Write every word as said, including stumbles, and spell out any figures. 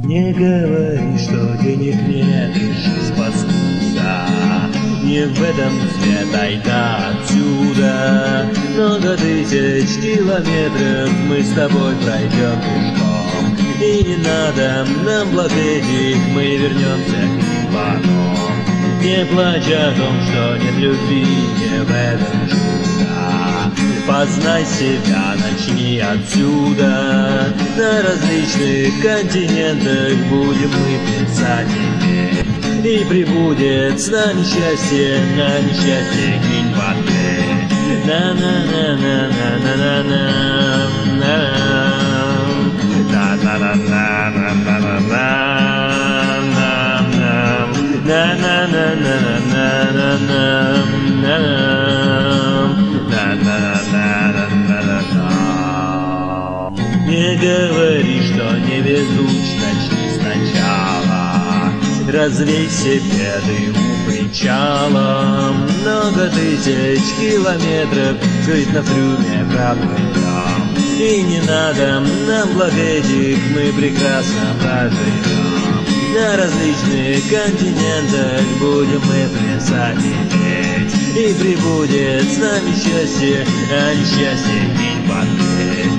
Не говори, что денег нет и жизнь паскуда. Не в этом свет, айда отсюда. Много тысяч километров мы с тобой пройдем пешком. И не надо нам благ этих, мы вернемся к ним потом. Не плачь о том, что нет любви, не в этом чудо. Познай себя, начни отсюда. На различных континентах будем мы плясать теперь. И прибудет с нами счастье, на несчастье кинь в ответ. На-на-на-на-на-на-на-на. Не говори, что не везуч, начни сначала. Развей себе дым у причала. Много тысяч километров скрыть на трюме проплывем. И не надо нам благ этих, мы прекрасно проживем. На различных континентах будем мы плясать и петь. И прибудет с нами счастье, а несчастье кинь в ответ.